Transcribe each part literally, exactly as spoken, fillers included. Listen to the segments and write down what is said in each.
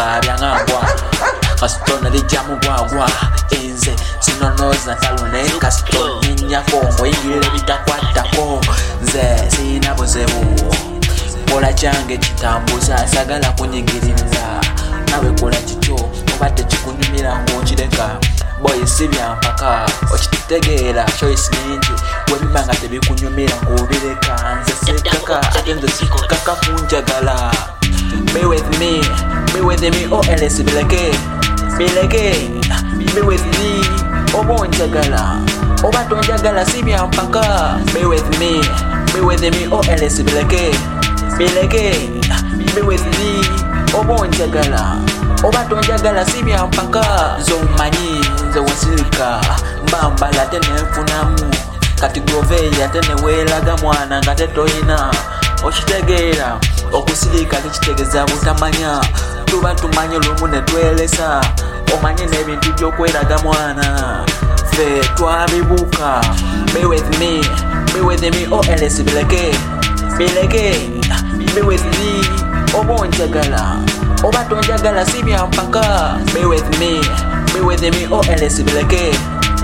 nga byangambwa kasitona lijjamu gwagwa enze sinonoza talone kasitoni nyakongo ingile bitakwatako nze sina buzebu kola kyange kitambuza sagala kunyigirira nawe kola kikyo obadde kikunyumira ng'okireka boy sibyampaka okitegeera choice ningi webiba nga tebikunyumira ng'obireka nze sekaka ate nze sikukaka kunjagala be with me be with me oh else bileke bileke be with me oba onjagala oba tonjagala sibyampaka be with me be with me oh else bileke bileke be with me oba onjagala oba tonjagala sibyampaka zomanyi nze wasirika mbambala ate nenfunamu kati groveya ate neweeraga mwana nga tetoyina okitegeera okusirika tekitegeza butamanya tuba tumanye lumu netwelesa omanye n'ebintu by'okweraga mwana ffe twabibuuka be with me be with me oh else bileke bileke be with me oba onjagala oba tonjagala sibyampaka be with me be with me oh else bileke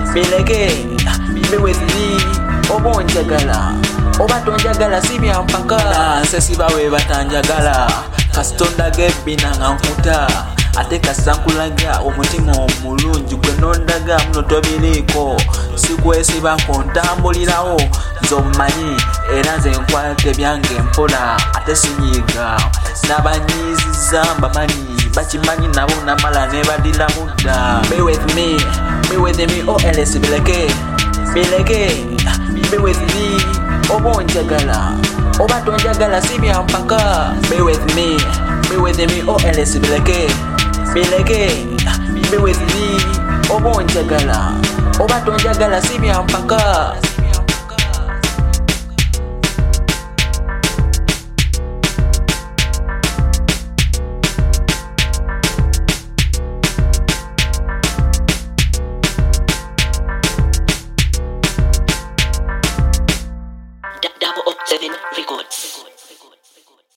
bileke be with me oba onjagala oba tonjagala sibyampaka nse siba we batanjagala kasitonda gebbina nga nkuta ate kasankulaga omutima omulungi gwe nondaga muno tobiriiko sikwesiba nkontambulirawo nze omumanyi era nze nkwate byange mpola ate sinyiga n'abanyiiziza mbamanyi bakimanyi nabo namala nebadira mudda be with me be with me oh else bileke bileke be with me oba onjagala oba tonjagala sibyampaka be with me be with me oh else bileke bileke be with me oba onjagala oba tonjagala sibyampaka